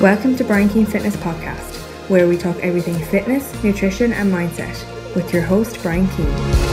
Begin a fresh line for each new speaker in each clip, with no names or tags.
Welcome to Brian Keane Fitness Podcast, where we talk everything fitness, nutrition and mindset with your host Brian Keane.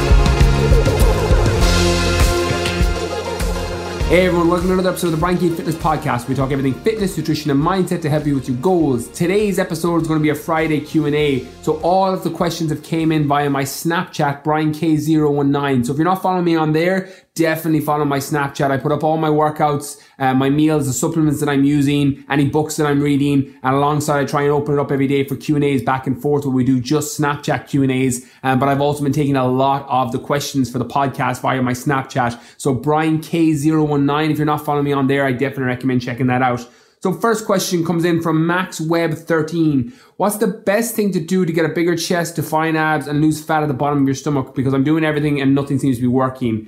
Hey everyone, welcome to another episode of the Brian Keane Fitness Podcast. We talk everything fitness, nutrition and mindset to help you with your goals. Today's episode is going to be a Friday Q&A. So all of the questions have came in via my Snapchat, BrianK019. So if you're not following me on there, definitely follow my Snapchat. I put up all my workouts, my meals, the supplements that I'm using, any books that I'm reading, and alongside I try and open it up every day for Q&As back and forth where we do just Snapchat Q&As. But I've also been taking a lot of the questions for the podcast via my Snapchat. So BrianK019, if you're not following me on there, I definitely recommend checking that out. So first question comes in from MaxWeb13. What's the best thing to do to get a bigger chest, define abs, and lose fat at the bottom of your stomach? Because I'm doing everything and nothing seems to be working.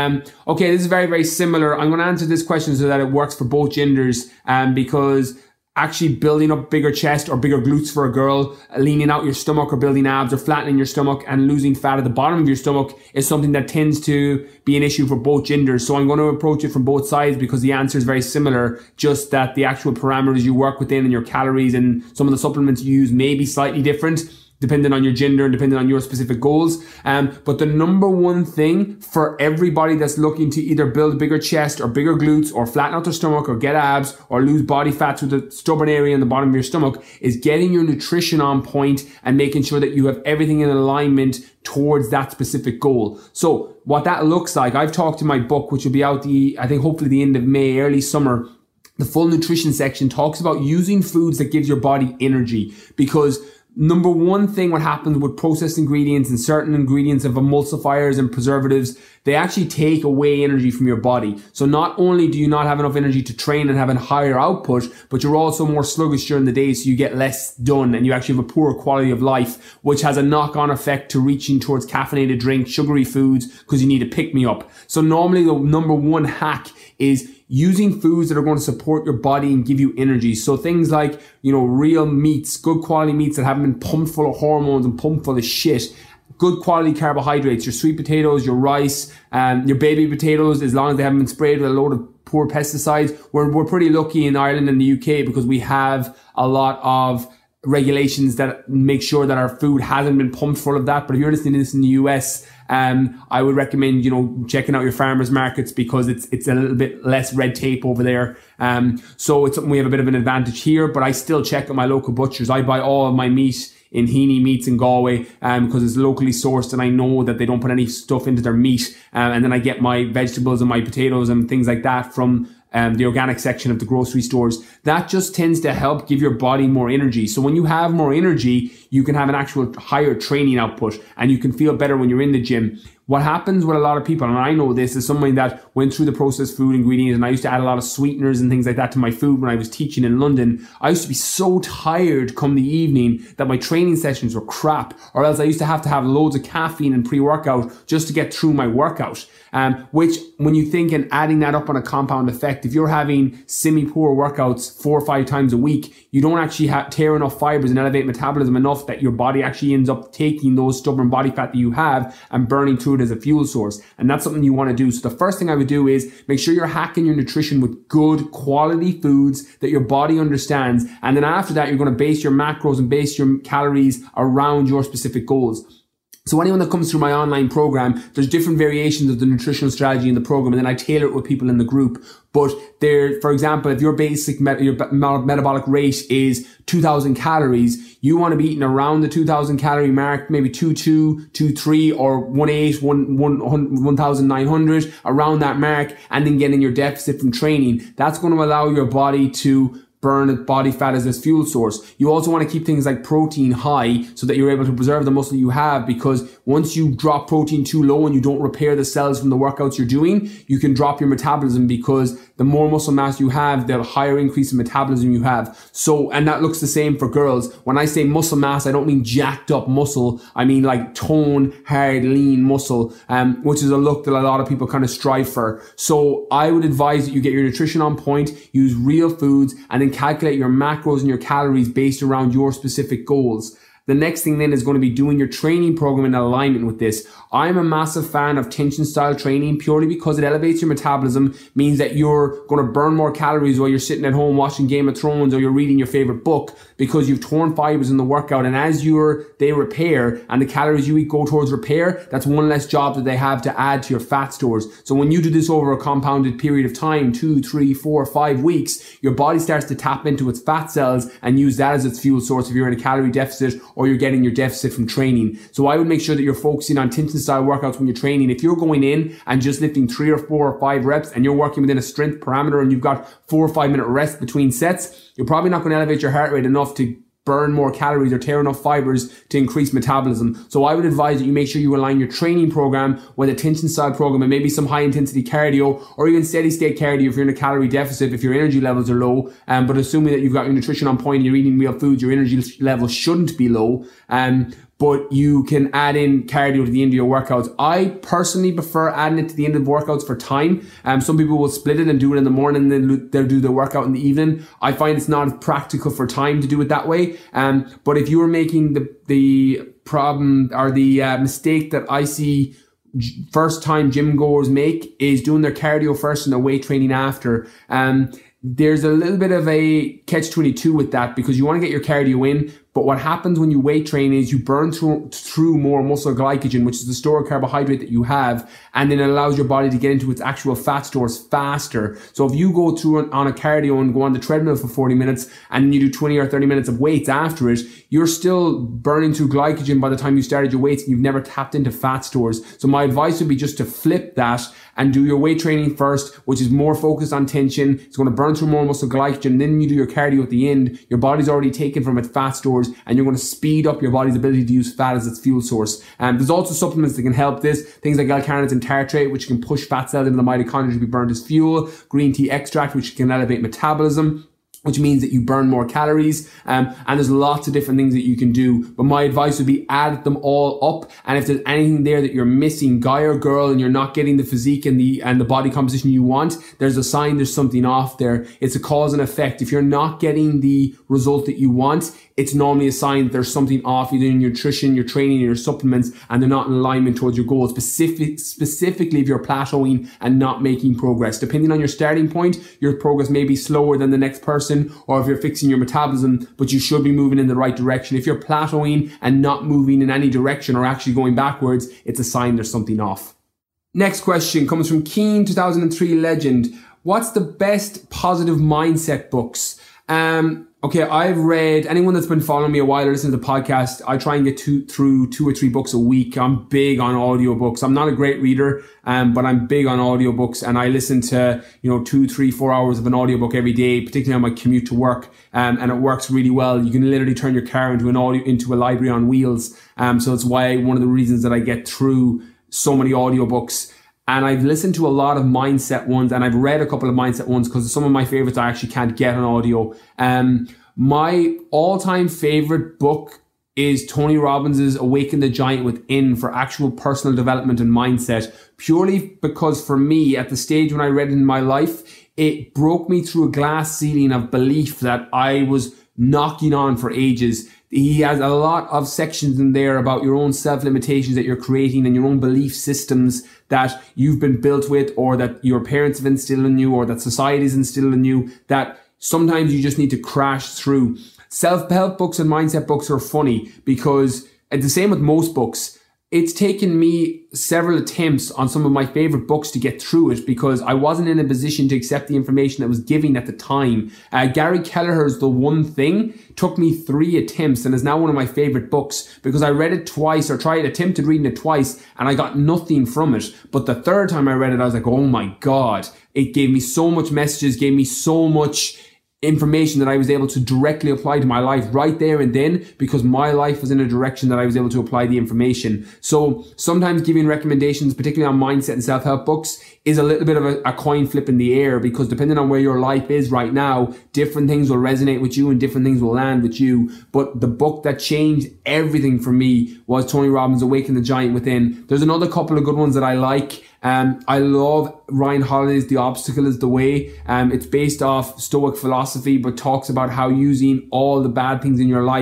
Okay, this is very, very similar. I'm going to answer this question so that it works for both genders, because actually building up bigger chest or bigger glutes for a girl, leaning out your stomach or building abs or flattening your stomach and losing fat at the bottom of your stomach is something that tends to be an issue for both genders. So I'm going to approach it from both sides because the answer is very similar, just that the actual parameters you work within and your calories and some of the supplements you use may be slightly different depending on your gender and depending on your specific goals. But the number one thing for everybody that's looking to either build a bigger chest or bigger glutes or flatten out their stomach or get abs or lose body fat through the stubborn area in the bottom of your stomach is getting your nutrition on point and making sure that you have everything in alignment towards that specific goal. So what that looks like, I've talked in my book, which will be out I think hopefully the end of May, early summer. The full nutrition section talks about using foods that gives your body energy, because number one thing, what happens with processed ingredients and certain ingredients of emulsifiers and preservatives, they actually take away energy from your body. So not only do you not have enough energy to train and have a higher output, but you're also more sluggish during the day, so you get less done and you actually have a poorer quality of life, which has a knock-on effect to reaching towards caffeinated drinks, sugary foods, because you need to pick me up. So normally the number one hack is using foods that are going to support your body and give you energy. So things like, real meats, good quality meats that haven't been pumped full of hormones and pumped full of shit. Good quality carbohydrates, your sweet potatoes, your rice, your baby potatoes, as long as they haven't been sprayed with a load of poor pesticides. We're pretty lucky in Ireland and the UK because we have a lot of regulations that make sure that our food hasn't been pumped full of that. But if you're listening to this in the US, I would recommend, checking out your farmers markets because it's a little bit less red tape over there. So it's something we have a bit of an advantage here, but I still check at my local butchers. I buy all of my meat in Heaney Meats in Galway because it's locally sourced and I know that they don't put any stuff into their meat. And then I get my vegetables and my potatoes and things like that from the organic section of the grocery stores. That just tends to help give your body more energy. So when you have more energy, you can have an actual higher training output and you can feel better when you're in the gym. What happens with a lot of people, and I know this as somebody that went through the processed food ingredients, and I used to add a lot of sweeteners and things like that to my food when I was teaching in London. I used to be so tired come the evening that my training sessions were crap, or else I used to have loads of caffeine and pre-workout just to get through my workout. Which when you think and adding that up on a compound effect, if you're having semi-poor workouts 4 or 5 times a week, you don't actually tear enough fibers and elevate metabolism enough that your body actually ends up taking those stubborn body fat that you have and burning through it as a fuel source. And that's something you want to do. So the first thing I would do is make sure you're hacking your nutrition with good quality foods that your body understands. And then after that, you're going to base your macros and base your calories around your specific goals. So anyone that comes through my online program, there's different variations of the nutritional strategy in the program, and then I tailor it with people in the group. But there, for example, if your basic metabolic rate is 2,000 calories, you want to be eating around the 2,000 calorie mark, maybe 2,200, 2,300, or 1,900, around that mark, and then getting your deficit from training. That's going to allow your body to burn body fat as this fuel source. You also want to keep things like protein high so that you're able to preserve the muscle you have, because once you drop protein too low and you don't repair the cells from the workouts you're doing, you can drop your metabolism, because the more muscle mass you have, the higher increase in metabolism you have. So, and that looks the same for girls. When I say muscle mass, I don't mean jacked up muscle. I mean like tone, hard, lean muscle, which is a look that a lot of people kind of strive for. So I would advise that you get your nutrition on point, use real foods, and then calculate your macros and your calories based around your specific goals. The next thing then is going to be doing your training program in alignment with this. I'm a massive fan of tension style training purely because it elevates your metabolism, means that you're going to burn more calories while you're sitting at home watching Game of Thrones or you're reading your favorite book, because you've torn fibers in the workout, and as they repair and the calories you eat go towards repair, that's one less job that they have to add to your fat stores. So when you do this over a compounded period of time, 2, 3, 4, 5 weeks, your body starts to tap into its fat cells and use that as its fuel source if you're in a calorie deficit or you're getting your deficit from training. So I would make sure that you're focusing on tension style workouts when you're training. If you're going in and just lifting 3 or 4 or 5 reps and you're working within a strength parameter and you've got 4 or 5 minute rest between sets, you're probably not going to elevate your heart rate enough to burn more calories or tear enough fibers to increase metabolism. So I would advise that you make sure you align your training program with a tension style program and maybe some high intensity cardio or even steady state cardio if you're in a calorie deficit, if your energy levels are low. But assuming that you've got your nutrition on point, you're eating real foods, your energy levels shouldn't be low. But you can add in cardio to the end of your workouts. I personally prefer adding it to the end of workouts for time. Some people will split it and do it in the morning and then they'll do their workout in the evening. I find it's not practical for time to do it that way. But if you are making the problem or the mistake that I see first time gym goers make is doing their cardio first and their weight training after. There's a little bit of a catch-22 with that because you want to get your cardio in, but what happens when you weight train is you burn through more muscle glycogen, which is the stored carbohydrate that you have, and then it allows your body to get into its actual fat stores faster. So if you go through on a cardio and go on the treadmill for 40 minutes and then you do 20 or 30 minutes of weights after it, you're still burning through glycogen by the time you started your weights and you've never tapped into fat stores. So my advice would be just to flip that and do your weight training first, which is more focused on tension. It's going to burn through more muscle glycogen. Then you do your cardio at the end. Your body's already taken from its fat stores and you're going to speed up your body's ability to use fat as its fuel source. There's also supplements that can help this. Things like L-carnitine and tartrate, which can push fat cells into the mitochondria to be burned as fuel. Green tea extract, which can elevate metabolism, which means that you burn more calories. And there's lots of different things that you can do. But my advice would be add them all up. And if there's anything there that you're missing, guy or girl, and you're not getting the physique and the body composition you want, there's a sign there's something off there. It's a cause and effect. If you're not getting the result that you want, it's normally a sign that there's something off either in your nutrition, your training, and your supplements, and they're not in alignment towards your goals. Specifically if you're plateauing and not making progress. Depending on your starting point, your progress may be slower than the next person, or if you're fixing your metabolism, but you should be moving in the right direction. If you're plateauing and not moving in any direction or actually going backwards, it's a sign there's something off. Next question comes from Keen 2003 legend. What's the best positive mindset books? Okay, I've read, anyone that's been following me a while or listening to the podcast, I try and get through 2 or 3 books a week. I'm big on audiobooks. I'm not a great reader, but I'm big on audiobooks, and I listen to, 2, 3, 4 hours of an audiobook every day, particularly on my commute to work. And it works really well. You can literally turn your car into a library on wheels. So it's why one of the reasons that I get through so many audiobooks. And I've listened to a lot of mindset ones, and I've read a couple of mindset ones because some of my favorites I actually can't get on audio. My all-time favorite book is Tony Robbins' Awaken the Giant Within for actual personal development and mindset, purely because for me, at the stage when I read it in my life, it broke me through a glass ceiling of belief that I was knocking on for ages. He has a lot of sections in there about your own self-limitations that you're creating and your own belief systems that you've been built with, or that your parents have instilled in you, or that society's instilled in you, that sometimes you just need to crash through. Self-help books and mindset books are funny because, and the same with most books, it's taken me several attempts on some of my favorite books to get through it because I wasn't in a position to accept the information that was given at the time. Gary Kelleher's The One Thing took me 3 attempts and is now one of my favorite books because I read it twice, or attempted reading it twice, and I got nothing from it. But the third time I read it, I was like, oh my God, it gave me so much messages, gave me so much information that I was able to directly apply to my life right there and then, because my life was in a direction that I was able to apply the information. So sometimes giving recommendations, particularly on mindset and self-help books, is a little bit of a coin flip in the air, because depending on where your life is right now, different things will resonate with you and different things will land with you. But the book that changed everything for me was Tony Robbins' Awaken the Giant Within. There's another couple of good ones that I like. I love Ryan Holiday's The Obstacle is the Way. It's based off Stoic philosophy, but talks about how using all the bad things in your life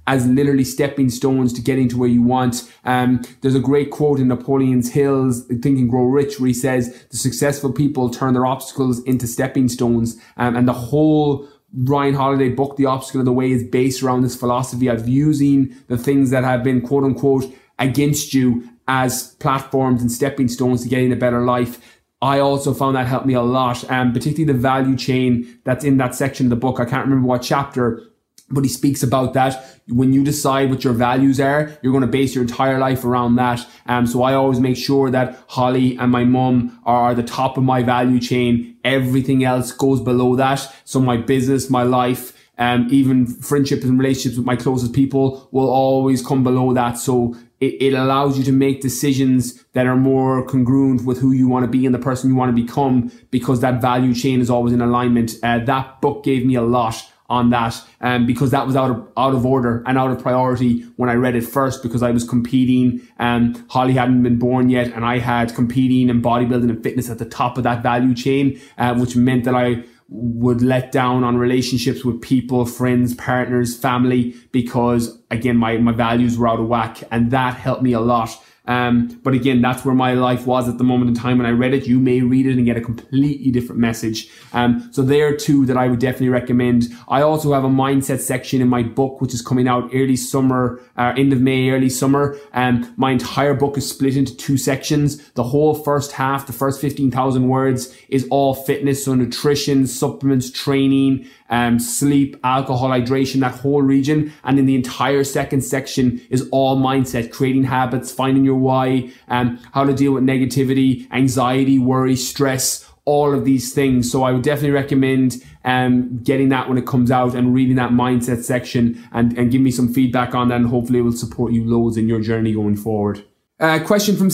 as literally stepping stones to getting to where you want. There's a great quote in Napoleon Hill's Think and Grow Rich where he says, the successful people turn their obstacles into stepping stones. And the whole Ryan Holiday book, The Obstacle of the Way, is based around this philosophy of using the things that have been quote unquote against you as platforms and stepping stones to getting a better life. I also found that helped me a lot, particularly the value chain that's in that section of the book. I can't remember what chapter, but he speaks about that. When you decide what your values are, you're going to base your entire life around that. So I always make sure that Holly and my mum are the top of my value chain. Everything else goes below that. So my business, my life, even friendships and relationships with my closest people will always come below that. So it allows you to make decisions that are more congruent with who you want to be and the person you want to become, because that value chain is always in alignment. That book gave me a lot on that, because that was out of order and out of priority when I read it first, because I was competing. Holly hadn't been born yet, and I had competing and bodybuilding and fitness at the top of that value chain, which meant that I would let down on relationships with people, friends, partners, family, because again, my values were out of whack, and that helped me a lot. But again, that's where my life was at the moment in time when I read it. You may read it and get a completely different message. So there are two that I would definitely recommend. I also have a mindset section in my book, which is coming out early summer, end of May, early summer. My entire book is split into two sections. The whole first half, the first 15,000 words, is all fitness. So nutrition, supplements, training, sleep, alcohol, hydration, that whole region. And then the entire second section is all mindset, creating habits, finding your why, how to deal with negativity, anxiety, worry, stress, all of these things. So I would definitely recommend getting that when it comes out and reading that mindset section, and give me some feedback on that, and hopefully it will support you loads in your journey going forward. Question from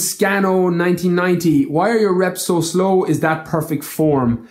Scano1990. Why are your reps so slow? Is that perfect form?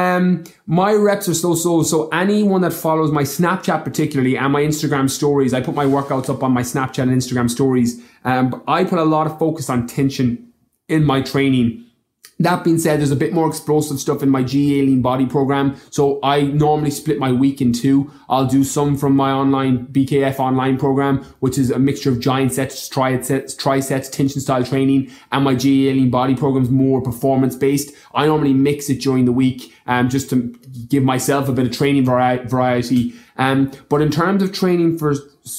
My reps are so slow. So anyone that follows my Snapchat particularly and my Instagram stories, I put my workouts up on my Snapchat and Instagram stories. But I put a lot of focus on tension in my training. That being said, there's a bit more explosive stuff in my GA Lean Body program. So I normally split my week in two. I'll do some from my online BKF online program, which is a mixture of giant sets, triceps, tension style training, and my GA Lean Body program is more performance based. I normally mix it during the week, just to give myself a bit of training variety. But in terms of training for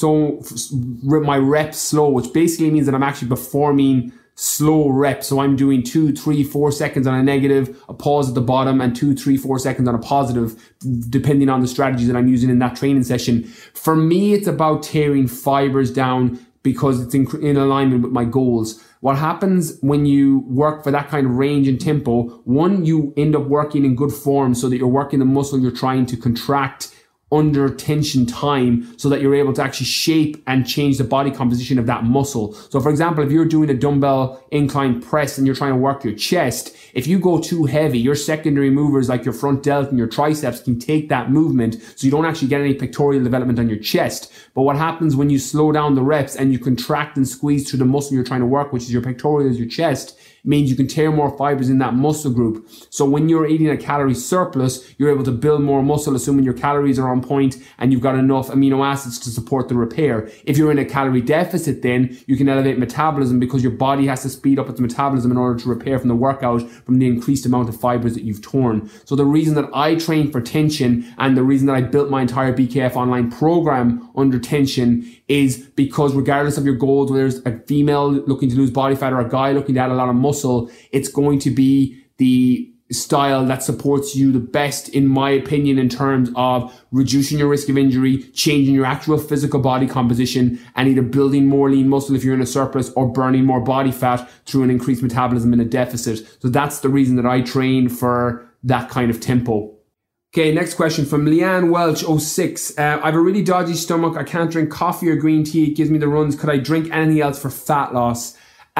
my reps slow, which basically means that I'm actually performing slow reps. So I'm doing 2, 3, 4 seconds on a negative, a pause at the bottom, and 2, 3, 4 seconds on a positive, depending on the strategies that I'm using in that training session. For me, it's about tearing fibers down because it's in alignment with my goals. What happens when you work for that kind of range and tempo, one, you end up working in good form so that you're working the muscle you're trying to contract under tension time, so that you're able to actually shape and change the body composition of that muscle. So for example, if you're doing a dumbbell incline press and you're trying to work your chest, if you go too heavy, your secondary movers like your front delt and your triceps can take that movement, so you don't actually get any pectoral development on your chest. But what happens when you slow down the reps and you contract and squeeze through the muscle you're trying to work, which is your pectorals, your chest, means you can tear more fibers in that muscle group. So when you're eating a calorie surplus, you're able to build more muscle, assuming your calories are on point and you've got enough amino acids to support the repair. If you're in a calorie deficit, then you can elevate metabolism because your body has to speed up its metabolism in order to repair from the workout, from the increased amount of fibers that you've torn. So the reason that I train for tension, and the reason that I built my entire BKF online program under tension, is because regardless of your goals, whether it's a female looking to lose body fat or a guy looking to add a lot of muscle, it's going to be the style that supports you the best, in my opinion, in terms of reducing your risk of injury, changing your actual physical body composition, and either building more lean muscle if you're in a surplus, or burning more body fat through an increased metabolism in a deficit. So that's the reason that I train for that kind of tempo. Okay, next question from Leanne Welch 06. I have a really dodgy stomach. I can't drink coffee or green tea. It gives me the runs. Could I drink anything else for fat loss?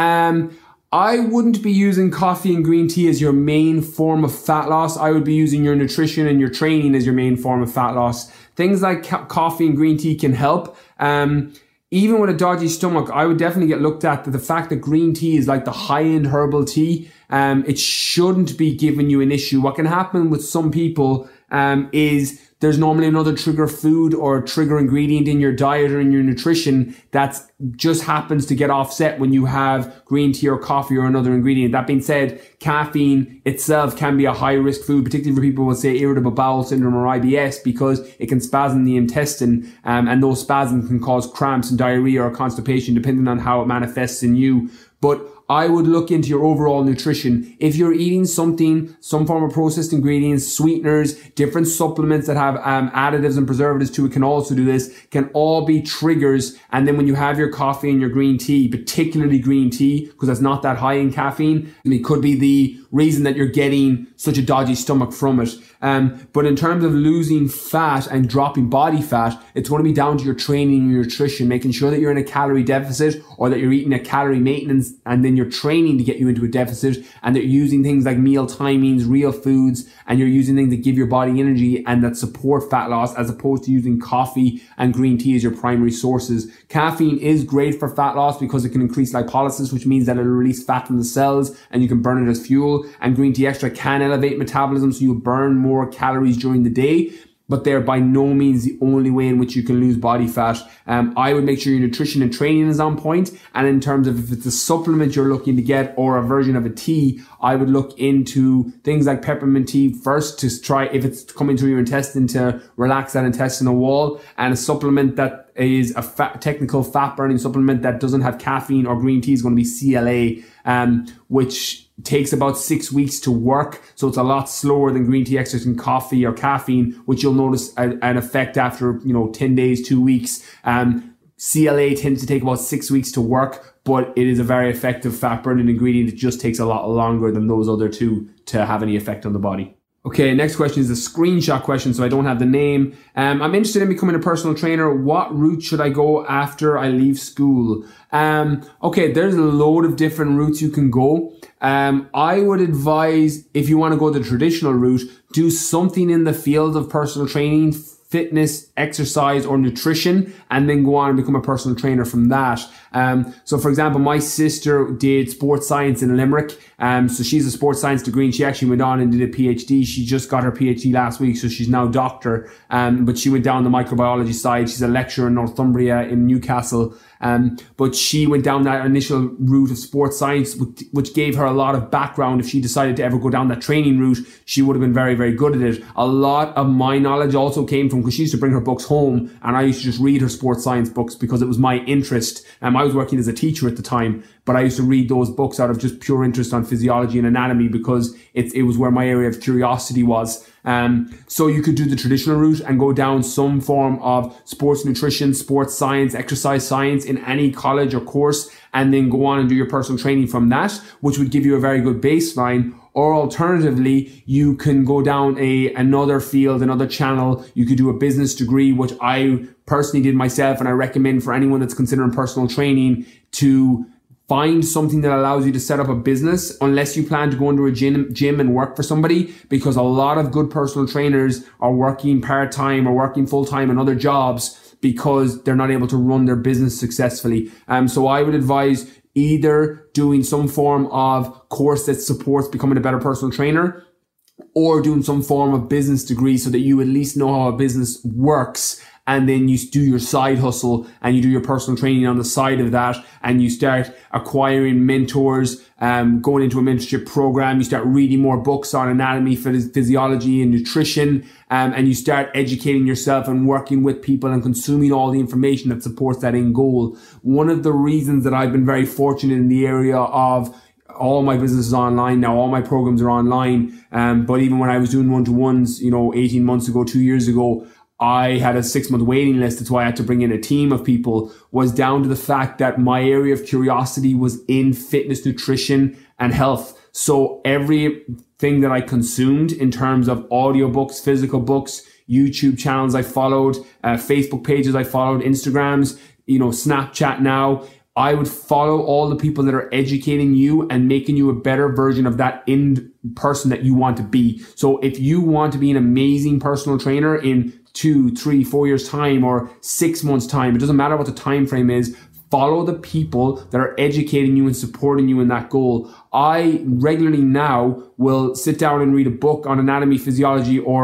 I wouldn't be using coffee and green tea as your main form of fat loss. I would be using your nutrition and your training as your main form of fat loss. Things like coffee and green tea can help. Even with a dodgy stomach, I would definitely get looked at. The fact that green tea is like the high-end herbal tea, it shouldn't be giving you an issue. What can happen with some people is there's normally another trigger food or trigger ingredient in your diet or in your nutrition that just happens to get offset when you have green tea or coffee or another ingredient. That being said, caffeine itself can be a high risk food, particularly for people with, say, irritable bowel syndrome or IBS, because it can spasm the intestine, and those spasms can cause cramps and diarrhea or constipation depending on how it manifests in you. But I would look into your overall nutrition. If you're eating something, some form of processed ingredients, sweeteners, different supplements that have additives and preservatives to it can also do this, can all be triggers. And then when you have your coffee and your green tea, particularly green tea, because that's not that high in caffeine, and it could be the reason that you're getting such a dodgy stomach from it. But in terms of losing fat and dropping body fat, it's going to be down to your training and your nutrition, making sure that you're in a calorie deficit or that you're eating a calorie maintenance, and then you're training to get you into a deficit, and that you're using things like meal timings, real foods, and you're using things that give your body energy and that support fat loss, as opposed to using coffee and green tea as your primary sources. Caffeine is great for fat loss because it can increase lipolysis, which means that it'll release fat from the cells and you can burn it as fuel. And green tea extra can elevate metabolism, so you'll burn more calories during the day, but they're by no means the only way in which you can lose body fat. I would make sure your nutrition and training is on point. And in terms of if it's a supplement you're looking to get or a version of a tea, I would look into things like peppermint tea first to try, if it's coming through your intestine, to relax that intestinal wall. And a supplement that is a technical fat burning supplement that doesn't have caffeine or green tea is going to be CLA, which takes about 6 weeks to work. So it's a lot slower than green tea extract and coffee or caffeine, which you'll notice an effect after, 10 days, 2 weeks. CLA tends to take about 6 weeks to work, but it is a very effective fat burning ingredient. It just takes a lot longer than those other two to have any effect on the body. Okay, next question is a screenshot question, so I don't have the name. I'm interested in becoming a personal trainer. What route should I go after I leave school? Okay, there's a load of different routes you can go. I would advise, if you want to go the traditional route, do something in the field of personal training, fitness, exercise, or nutrition, and then go on and become a personal trainer from that. So for example, my sister did sports science in Limerick. So she's a sports science degree, and she actually went on and did a PhD. She just got her PhD last week, so she's now a doctor. But she went down the microbiology side. She's a lecturer in Northumbria in Newcastle. But she went down that initial route of sports science, which gave her a lot of background. If she decided to ever go down that training route, she would have been very, very good at it. A lot of my knowledge also came from, because she used to bring her books home, and I used to just read her sports science books because it was my interest. I was working as a teacher at the time, but I used to read those books out of just pure interest on physiology and anatomy, because it was where my area of curiosity was. So you could do the traditional route and go down some form of sports nutrition, sports science, exercise science in any college or course, and then go on and do your personal training from that, which would give you a very good baseline. Or alternatively, you can go down another field, another channel. You could do a business degree, which I personally did myself, and I recommend for anyone that's considering personal training to find something that allows you to set up a business, unless you plan to go into a gym and work for somebody, because a lot of good personal trainers are working part-time or working full-time in other jobs because they're not able to run their business successfully. So I would advise either doing some form of course that supports becoming a better personal trainer, or doing some form of business degree so that you at least know how a business works. And then you do your side hustle and you do your personal training on the side of that, and you start acquiring mentors, going into a mentorship program. You start reading more books on anatomy, physiology, and nutrition, and you start educating yourself and working with people and consuming all the information that supports that end goal. One of the reasons that I've been very fortunate in the area of all my business is online now, all my programs are online, but even when I was doing one-to-ones, 18 months ago, 2 years ago, I had a 6-month waiting list. That's why I had to bring in a team of people, was down to the fact that my area of curiosity was in fitness, nutrition, and health. So everything that I consumed in terms of audiobooks, physical books, YouTube channels I followed, Facebook pages I followed, Instagrams, Snapchat now, I would follow all the people that are educating you and making you a better version of that end person that you want to be. So if you want to be an amazing personal trainer in 2, 3, 4 years time or 6 months time, it doesn't matter what the time frame is, follow the people that are educating you and supporting you in that goal. I regularly now will sit down and read a book on anatomy, physiology, or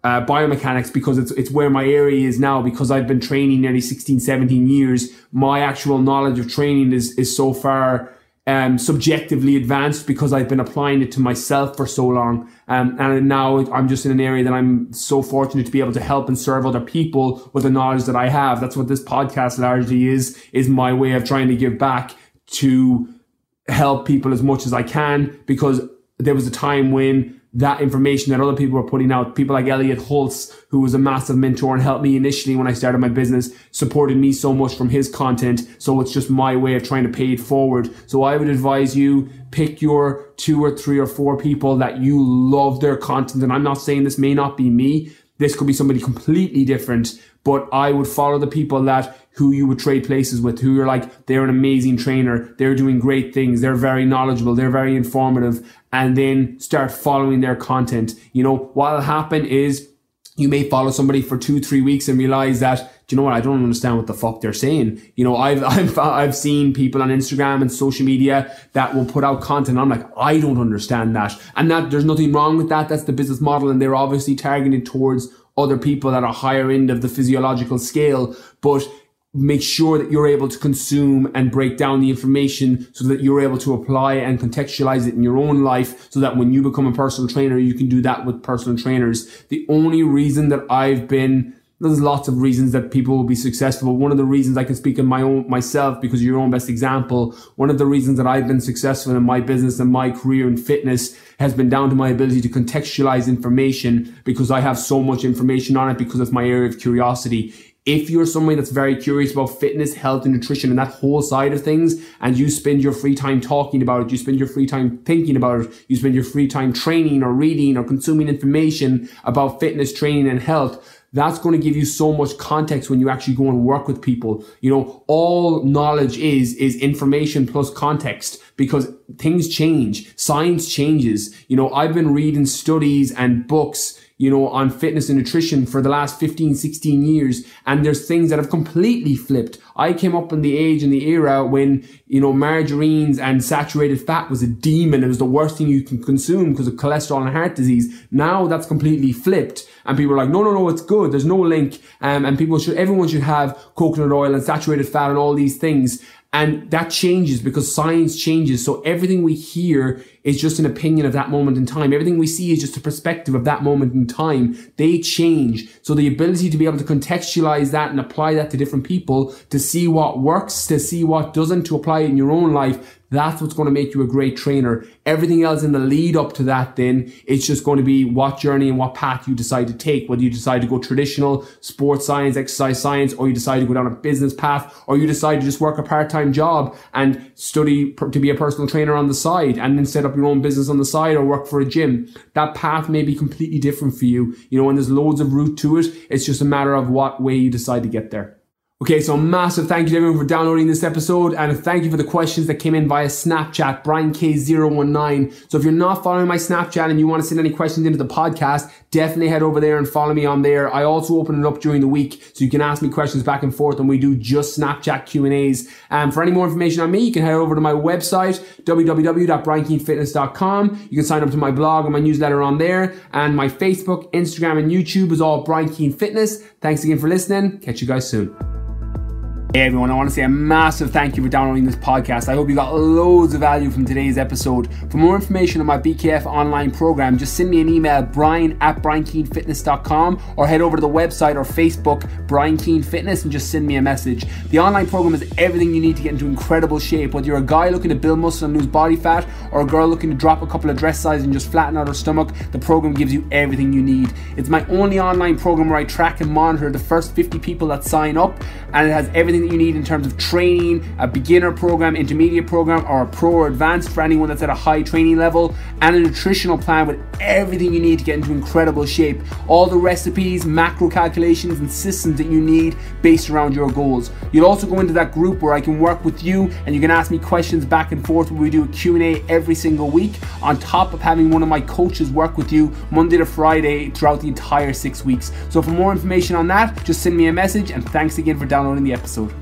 biomechanics, because it's where my area is now, because I've been training nearly 16, 17 years. My actual knowledge of training is so far subjectively advanced because I've been applying it to myself for so long. And now I'm just in an area that I'm so fortunate to be able to help and serve other people with the knowledge that I have. That's what this podcast largely is my way of trying to give back, to help people as much as I can, because there was a time when that information that other people were putting out, people like Elliot Holtz, who was a massive mentor and helped me initially when I started my business, supported me so much from his content. So it's just my way of trying to pay it forward. So I would advise you, pick your 2 or 3 or 4 people that you love their content. And I'm not saying this may not be me. This could be somebody completely different, but I would follow the people who you would trade places with, who you're like, they're an amazing trainer, they're doing great things, they're very knowledgeable, they're very informative, and then start following their content. You know, what'll happen is you may follow somebody for 2-3 weeks and realize that, do you know what, I don't understand what the fuck they're saying. You know, I've seen people on Instagram and social media that will put out content. I'm like, I don't understand that. And that there's nothing wrong with that. That's the business model. And they're obviously targeted towards other people at a higher end of the physiological scale. But make sure that you're able to consume and break down the information so that you're able to apply and contextualize it in your own life, so that when you become a personal trainer, you can do that with personal trainers. The only reason that there's lots of reasons that people will be successful, but one of the reasons I can speak of myself, because you're your own best example, one of the reasons that I've been successful in my business and my career in fitness has been down to my ability to contextualize information, because I have so much information on it, because it's my area of curiosity. If you're somebody that's very curious about fitness, health, and nutrition and that whole side of things, and you spend your free time talking about it, you spend your free time thinking about it, you spend your free time training or reading or consuming information about fitness, training, and health, that's going to give you so much context when you actually go and work with people. You know, all knowledge is information plus context, because things change. Science changes. You know, I've been reading studies and books, you know, on fitness and nutrition for the last 15, 16 years. And there's things that have completely flipped. I came up in the age and the era when, you know, margarines and saturated fat was a demon. It was the worst thing you can consume because of cholesterol and heart disease. Now that's completely flipped. And people are like, no, it's good. There's no link. And everyone should have coconut oil and saturated fat and all these things. And that changes because science changes. So everything we hear is just an opinion of that moment in time. Everything we see is just a perspective of that moment in time. They change. So the ability to be able to contextualize that and apply that to different people, to see what works, to see what doesn't, to apply it in your own life, that's what's going to make you a great trainer. Everything else in the lead up to that, then, it's just going to be what journey and what path you decide to take. Whether you decide to go traditional, sports science, exercise science, or you decide to go down a business path, or you decide to just work a part-time job and study to be a personal trainer on the side, and then set up your own business on the side or work for a gym. That path may be completely different for you, you know, and there's loads of route to it. It's just a matter of what way you decide to get there. Okay, so massive thank you to everyone for downloading this episode, and thank you for the questions that came in via Snapchat, BrianK019. So if you're not following my Snapchat and you want to send any questions into the podcast, definitely head over there and follow me on there. I also open it up during the week, so you can ask me questions back and forth, and we do just Snapchat Q&As. For any more information on me, you can head over to my website, www.briankeenfitness.com. You can sign up to my blog and my newsletter on there, and my Facebook, Instagram, and YouTube is all Brian Keane Fitness. Thanks again for listening. Catch you guys soon. Hey everyone, I want to say a massive thank you for downloading this podcast. I hope you got loads of value from today's episode. For more information on my BKF online program, just send me an email, brian@briankeenfitness.com, or head over to the website or Facebook, Brian Keane Fitness, and just send me a message. The online program is everything you need to get into incredible shape. Whether you're a guy looking to build muscle and lose body fat, or a girl looking to drop a couple of dress sizes and just flatten out her stomach, the program gives you everything you need. It's my only online program where I track and monitor the first 50 people that sign up, and it has everything that you need in terms of training, a beginner program, intermediate program, or a pro or advanced for anyone that's at a high training level, and a nutritional plan with everything you need to get into incredible shape. All the recipes, macro calculations, and systems that you need based around your goals. You'll also go into that group where I can work with you and you can ask me questions back and forth, where we do a Q&A every single week, on top of having one of my coaches work with you Monday to Friday throughout the entire 6 weeks. So for more information on that, just send me a message, and thanks again for downloading the episode.